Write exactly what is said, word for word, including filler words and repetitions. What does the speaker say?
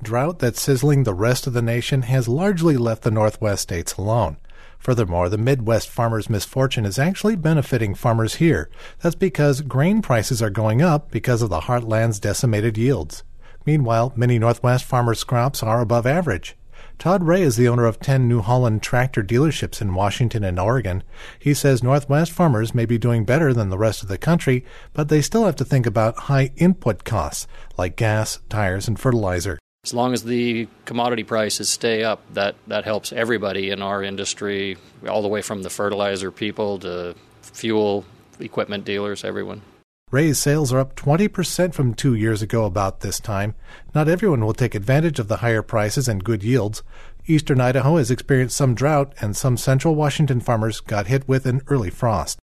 drought that's sizzling the rest of the nation has largely left the Northwest states alone. Furthermore, the Midwest farmers' misfortune is actually benefiting farmers here. That's because grain prices are going up because of the heartland's decimated yields. Meanwhile, many Northwest farmers' crops are above average. Todd Ray is the owner of ten New Holland tractor dealerships in Washington and Oregon. He says Northwest farmers may be doing better than the rest of the country, but they still have to think about high input costs like gas, tires, and fertilizer. As long as the commodity prices stay up, that, that helps everybody in our industry, all the way from the fertilizer people to fuel, equipment dealers, everyone. Ray's sales are up twenty percent from two years ago about this time. Not everyone will take advantage of the higher prices and good yields. Eastern Idaho has experienced some drought, and some central Washington farmers got hit with an early frost.